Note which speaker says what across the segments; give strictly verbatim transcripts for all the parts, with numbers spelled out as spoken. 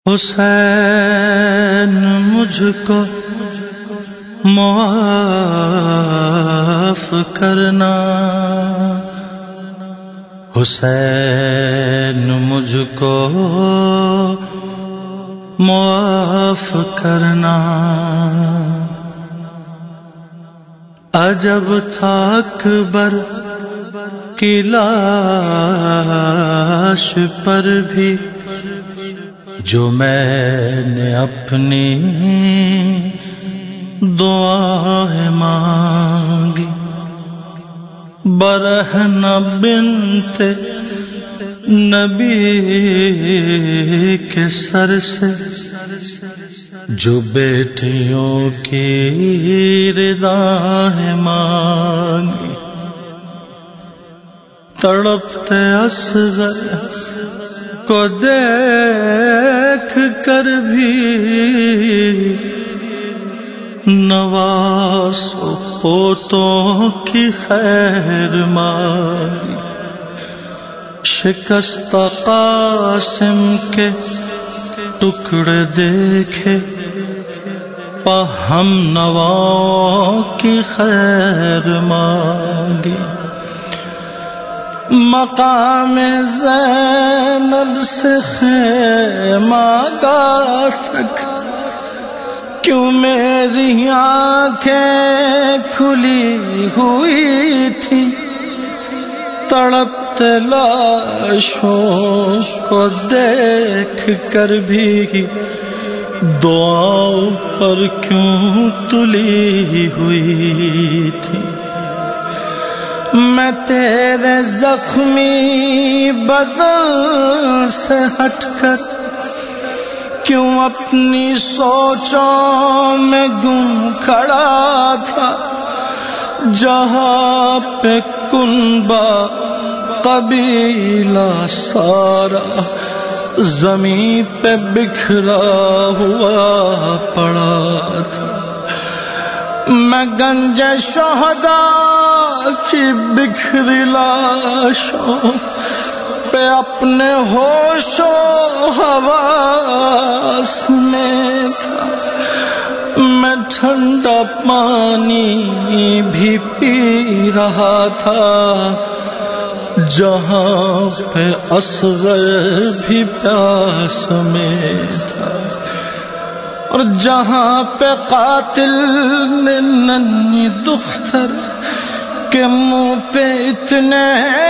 Speaker 1: حسین مجھ کو معاف کرنا، حسین مجھ کو معاف کرنا۔ عجب تھا اکبر کی لاش پر بھی جو میں نے اپنی دعائیں مانگی، برہنہ بنت نبی کے سر سے جو بیٹیوں کی ردائیں مانگی، تڑپتے اصغر کو دیکھ کر بھی نواز و پوتوں کی خیر مانگی، شکستہ قاسم کے ٹکڑے دیکھے پا ہم نواؤں کی خیر مانگی، مقام زینب سے خیمہ گاہ تک کیوں میری آنکھیں کھلی ہوئی تھی، تڑپتے لاشوں کو دیکھ کر بھی دعاؤں پر کیوں تلی ہوئی تھی، میں تیرے زخمی بدن سے ہٹ کر کیوں اپنی سوچوں میں گم کھڑا تھا، جہاں پہ کنبہ قبیلہ سارا زمین پہ بکھرا ہوا پڑا تھا، میں گنج شہداء کی بکھری لاشوں پہ اپنے ہوش و حواس میں تھا، میں ٹھنڈا پانی بھی پی رہا تھا جہاں پہ اصغر بھی پیاس میں تھا، اور جہاں پہ قاتل نے ننھی دختر کے منہ پہ اتنے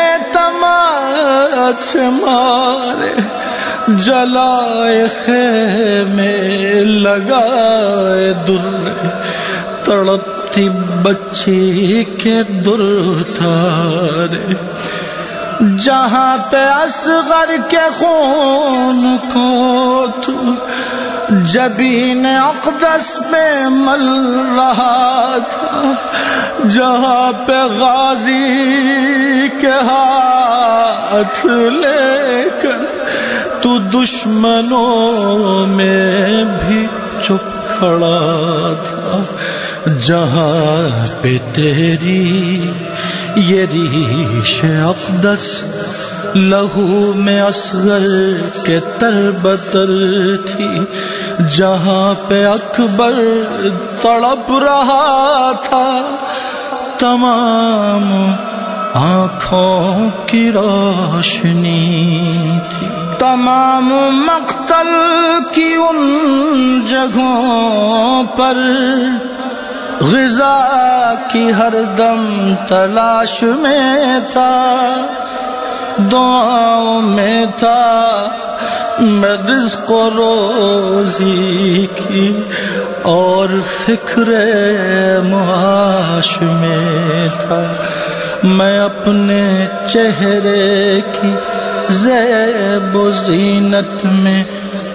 Speaker 1: تماچے مارے، جلائے خیمے لگائے در، تڑپتی بچی کے در اتارے، جہاں پہ اصغر کے خون کو تو جبین اقدس میں مل رہا تھا، جہاں پہ غازی کے ہاتھ لے کر تو دشمنوں میں بھی چپ کھڑا تھا، جہاں پہ تیری یہ ریش اقدس لہو میں اصغر کے تربتر تھی، جہاں پہ اکبر تڑپ رہا تھا تمام آنکھوں کی روشنی تھی، تمام مقتل کی ان جگہوں پر غذا کی ہر دم تلاش میں تھا، دعاؤں میں تھا، میں رزق و روزی کی اور فکر معاش میں تھا، میں اپنے چہرے کی زیب و زینت میں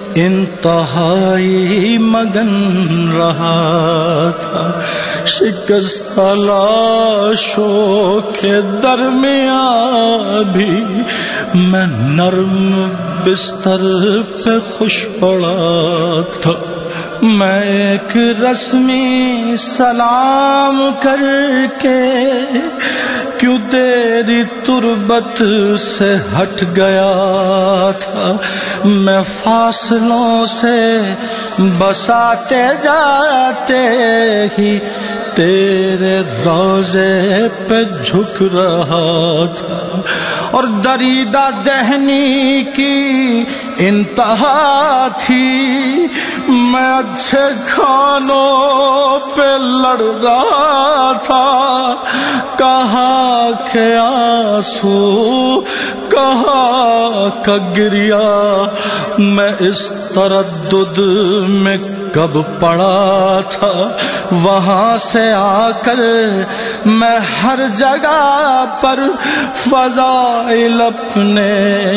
Speaker 1: انتہائی مگن رہا تھا، شکستہ لاشوں کے درمیان بھی میں نرم بستر پہ خوش پڑا تھا، میں ایک رسمی سلام کر کے کیوں تیری تربت سے ہٹ گیا تھا، میں فاصلوں سے بساتے جاتے ہی تیرے روضے پہ جھک رہا تھا، اور دریدہ دہنی کی انتہا تھی، میں اچھے کھانوں پہ لڑ رہا تھا، کہاں کہ آنسو کہاں کا گریا، میں اس تردد میں کب پڑا تھا، وہاں سے آ کر میں ہر جگہ پر فضائل اپنے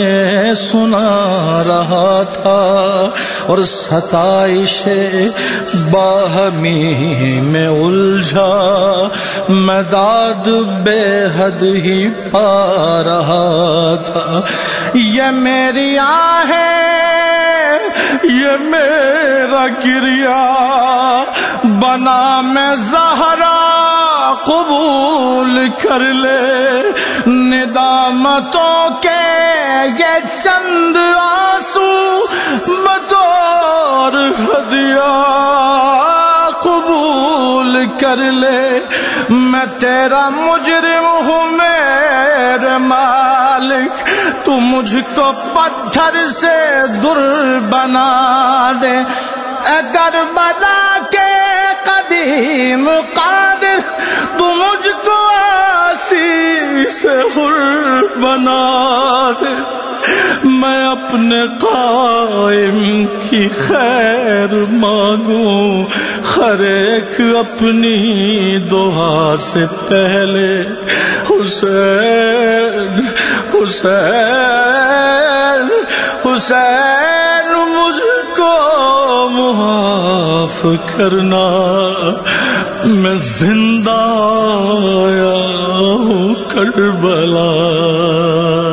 Speaker 1: سنا رہا تھا، اور ستائش باہمی میں الجھا میں داد بے حد ہی پا رہا تھا، یہ میری آہیں یہ میرا گریا بنا میں زہرا قبول کر لے، ندامتوں کے یہ چند آنسو بطور ہدیہ قبول کر لے، میں تیرا مجرم ہوں میرے مالک، تو مجھ کو پتھر سے در بنا دے، اے کربلا کے قدیم قادر تو مجھ کو آسی سے حر بنا دے، میں اپنے قائم کی خیر مانگوں، ہر ایک اپنی دعا سے پہلے حسین حسین حسین مجھ کو معاف کرنا، میں زندہ آیا ہوں کربلا۔